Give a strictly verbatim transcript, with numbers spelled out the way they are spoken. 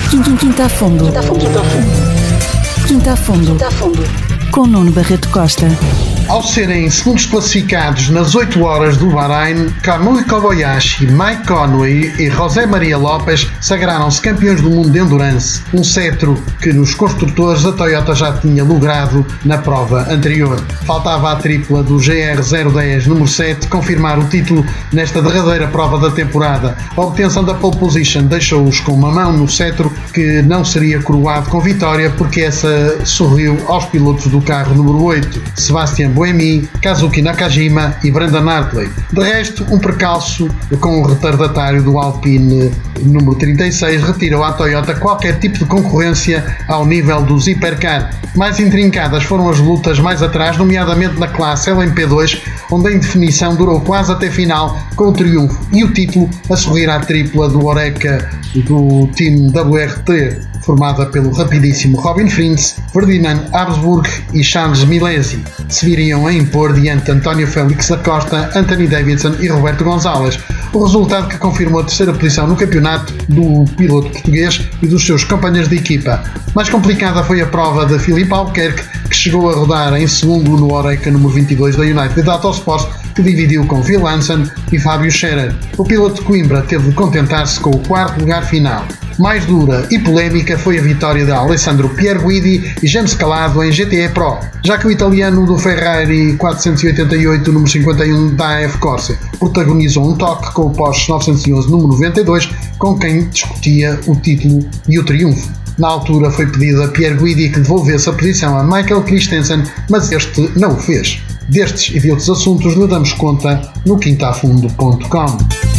Quinta a fundo. Quinta a fundo. Quinta a fundo. Quinta a fundo. Com Nuno Barreto Costa. Ao serem segundos classificados nas oito horas do Bahrein, Kamui Kobayashi, Mike Conway e José Maria Lopes sagraram-se campeões do mundo de Endurance, um cetro que nos construtores a Toyota já tinha logrado na prova anterior. Faltava a tripla do G R zero dez número sete confirmar o título nesta derradeira prova da temporada. A obtenção da pole position deixou-os com uma mão no cetro que não seria coroado com vitória, porque essa sorriu aos pilotos do carro número oito, Sebastian Buemi, Kazuki Nakajima e Brandon Hartley. De resto, um percalço com o retardatário do Alpine número trinta e seis retirou à Toyota qualquer tipo de concorrência ao nível dos Hipercar. Mais intrincadas foram as lutas mais atrás, nomeadamente na classe L M P dois, onde a indefinição durou quase até final, com o triunfo e o título a sorrir à tripla do Oreca do time W R T, formada pelo rapidíssimo Robin Fritz, Ferdinand Habsburg e Charles Milesi. Se viriam a impor diante António Félix da Costa, Anthony Davidson e Roberto Gonzalez. O resultado que confirmou a terceira posição no campeonato do piloto português e dos seus companheiros de equipa. Mais complicada foi a prova de Filipe Albuquerque, que chegou a rodar em segundo no Oreca número vinte e dois da United Autosport, que dividiu com Phil Hansen e Fábio Scherer. O piloto de Coimbra teve de contentar-se com o quarto lugar final. Mais dura e polémica foi a vitória de Alessandro Pierguidi e James Calado em G T E Pro, já que o italiano do Ferrari quatrocentos e oitenta e oito número cinquenta e um da A F Corse protagonizou um toque com o Porsche novecentos e onze número noventa e dois, com quem discutia o título e o triunfo. Na altura foi pedido a Pierguidi que devolvesse a posição a Michael Christensen, mas este não o fez. Destes e de outros assuntos lhe damos conta no quinta a fundo ponto com.